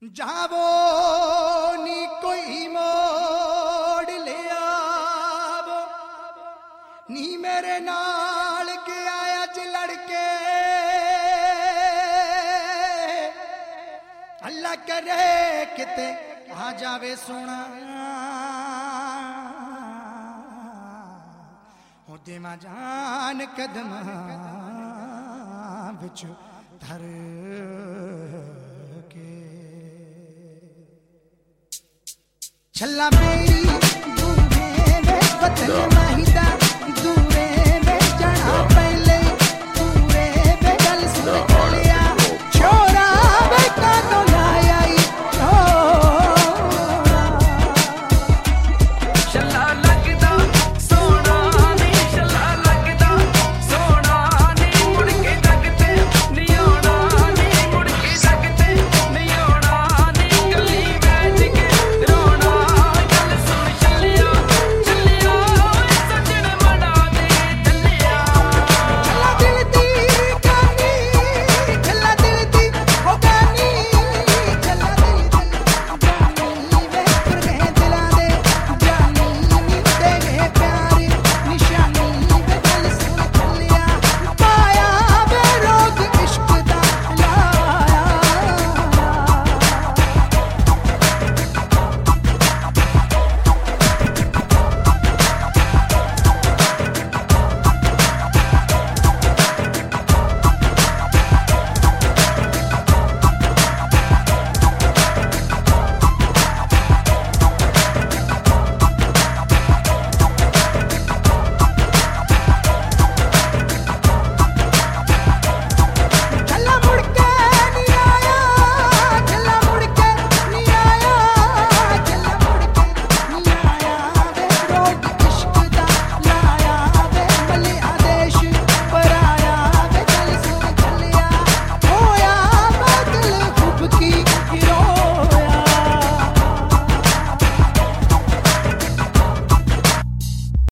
जावो नी कोई मोड़ ले आवो नी मेरे नाल के आया च लड़के अल्लाह करे किते आ जावे सोना हो देवा जान कदम बिच धर छल्ला मेरी दूहे बदल माहिदा